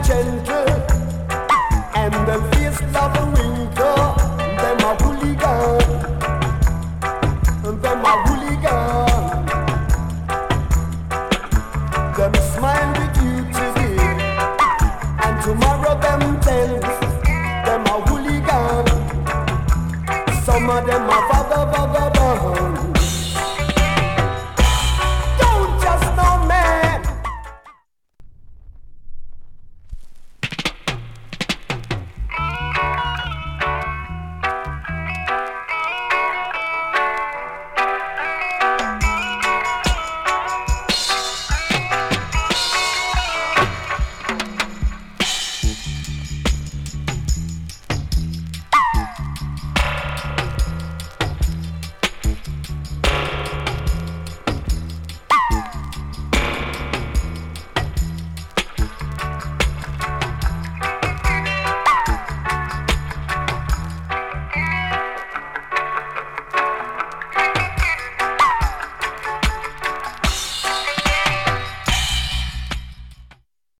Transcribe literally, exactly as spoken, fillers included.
gentle, and them face love a wrinkle. Them a hooligan, them a hooligan. Them smile with you today, and tomorrow them tense. Them a hooligan. Some of them a vagabond.